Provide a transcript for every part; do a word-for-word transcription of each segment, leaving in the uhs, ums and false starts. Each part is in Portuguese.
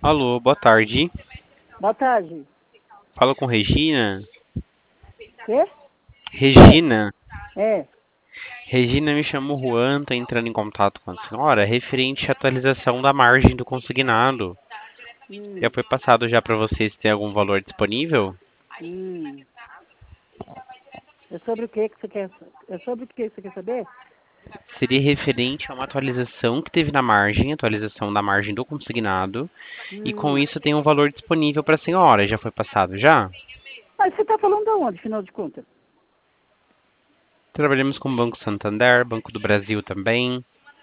Alô, boa tarde. Boa tarde. Falo com Regina. Quê? É, Regina? é. Regina, me chamo Juan, tô entrando em contato com a senhora referente à atualização da margem do consignado. Já Hum, foi passado já para vocês se tem algum valor disponível? hum. É sobre o que que você quer? É sobre o que que você quer saber? Seria referente a uma atualização que teve na margem, atualização da margem do consignado, e com Hum. isso tem um valor disponível para a senhora. Já foi passado já? Mas você tá falando de onde, afinal de contas? Trabalhamos com o Banco Santander, Banco do Brasil também.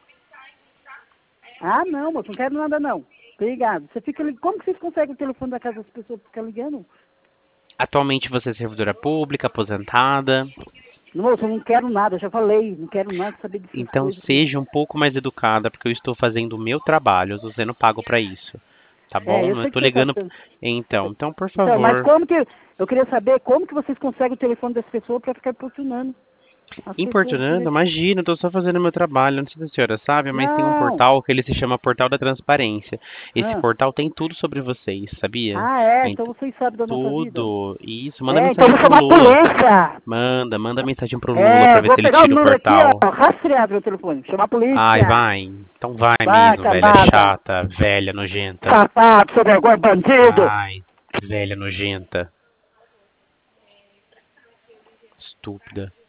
Ah, não, moço, não quero nada não. Obrigado. Você fica lig- Como que vocês conseguem o telefone da casa das pessoas pra ficar ligando? Atualmente você é servidora pública, aposentada. Não, moço, eu não quero nada, eu já falei, não quero nada saber dessas Então coisas aqui não. seja um pouco mais educada, porque eu estou fazendo o meu trabalho, eu estou sendo pago para isso. Tá É, bom? eu Não sei que estou você tá. ligando. Então, então, por Então, mas favor. como que. Eu queria saber como que vocês conseguem o telefone das pessoas pra ficar importunando as pessoas, Importunando, entendeu? imagina, eu estou só fazendo o meu trabalho. Não sei se a senhora sabe, mas tem um Não! portal que ele se chama Portal da Transparência. Esse Ah, portal tem tudo sobre vocês, sabia? ah é, Aí, então vocês sabem da nossa vida. tudo. Isso, manda É, então eu mensagem vou pro chamar a Lula. polícia. Manda, manda mensagem pro Lula É, para ver vou se ele pegar o tira o número aqui, portal. ó, rastrear meu telefone. Chamar a Ai, polícia. vai. Então vai Vai, mesmo, velha cambada. chata, velha nojenta. Safado, seu vergonha, bandido. Ai, velha nojenta. Estúpida.